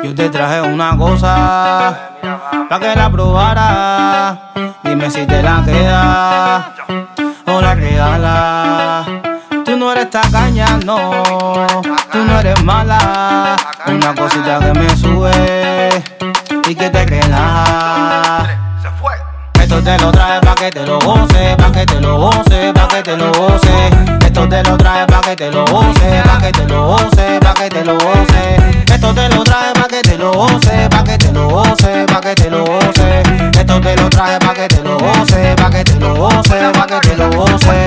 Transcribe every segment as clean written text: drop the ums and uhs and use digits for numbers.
Yo te traje una cosa pa' que la probara. Dime si te la queda o la regala. Tú no eres tacaña, no. Tú no eres mala. Una cosita que me sube y que te relaja. Esto te lo trae pa' que te lo goce, pa' que te lo goce, pa' que te lo goce. Esto te lo trae pa' que te lo goce, pa' que te lo goce, pa' que te lo goce. Esto te lo trae pa' que te lo goce, pa' que te lo goce, pa' que te lo goce. Esto te lo trae pa' que te lo goce, pa' que te lo goce, pa' que te lo goce.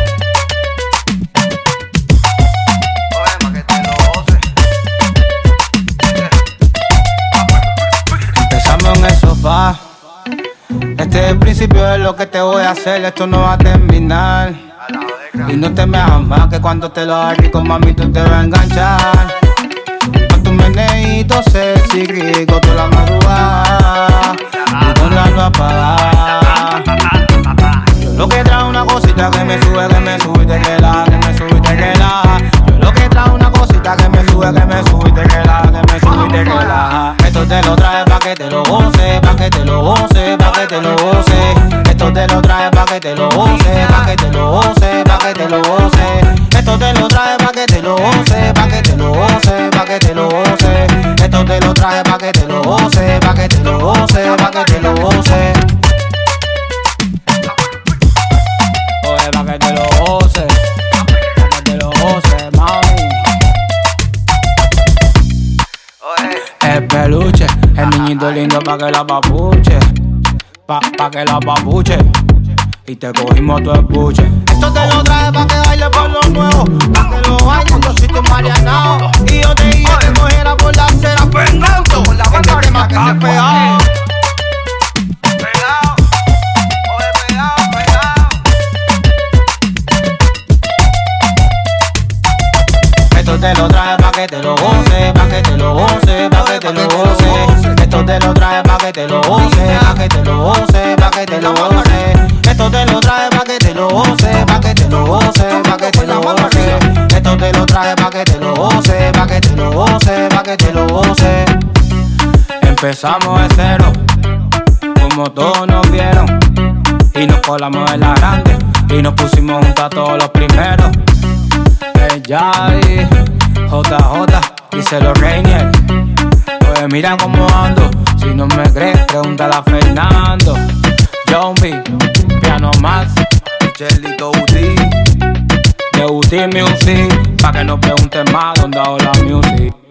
Empezamos en el sofá. Este es el principio de lo que te voy a hacer. Esto no va a terminar. Y no te me amas que cuando te lo hagas rico, mami, tú te vas a enganchar. Con tu meneíto sexy rico toda la madrugada y con la luz apagada. Yo lo que trae una cosita que me sube y te relaja, que me sube y te relaja. Yo lo que trae una cosita que me sube y te relaja, que me sube y te relaja. Esto te lo trae pa' que te lo goce, pa' que te lo goce, pa' que te lo goce. Esto te lo trae pa' que te lo goce, pa' que te lo goce, pa' que te lo goce. Esto te lo trae pa' que te lo goce, pa' que te lo goce, pa' que te lo goce. Esto te lo trae pa' que te lo goce, pa' que te lo goce, pa' que te lo goce. Oye, pa' que te lo goce, pa' que te lo goce, mami. El peluche, el niñito lindo pa' que la papuche, pa' que la papuche. Y te cogimos tu escuche. Esto te lo trae pa' que baile por lo nuevo, pa' que lo bailes yo soy tu marianao. Y yo te guío que mojera por la acera Fernando. Este tema que se pegado. Pegado, oye, pegado, pegado. Esto te lo trae pa' que te lo goce, pa' que te lo goce, pa' que te lo goce. Esto te lo trae pa' que te lo goce, pa' que te lo goce, pa' que te lo goce. Esto te lo trae pa' que te lo goce, pa' que te lo goce, pa' que te lo goce. Esto te lo trae pa' que te lo goce, pa' que te lo goce, pa' que te lo goce. Empezamos de cero, como todos nos vieron, y nos colamos en la grande, y nos pusimos juntos a todos los primeros. El Javi, JJ, díselo Reinier. Pues mira cómo ando, si no me crees, pregúntale a Fernando. Zombie, Piano Max, Chelito Uti, de Uti Music, pa' que no pregunten más dónde hago la music.